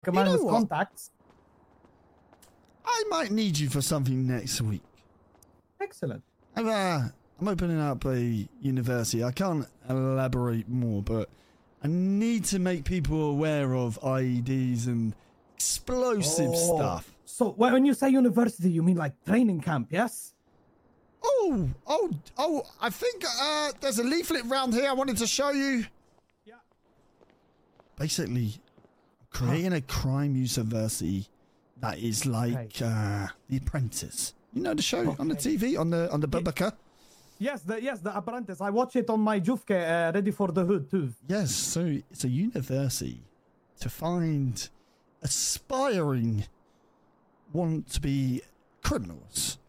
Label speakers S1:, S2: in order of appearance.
S1: a man with
S2: what?
S1: contacts.
S2: I might need you for something next week.
S1: Excellent.
S2: I'm opening up a university. I can't elaborate more, but I need to make people aware of IEDs and explosive stuff.
S1: So when you say university, you mean like training camp, yes?
S2: Oh, I think there's a leaflet round here I wanted to show you.
S1: Yeah.
S2: Basically, creating a crime university that is like The Apprentice. You know the show on the TV, on the Babaka?
S1: Yes, the Apprentice. I watch it on my Jufke, Ready for the Hood too.
S2: Yes, so it's a university to find aspiring want to be criminals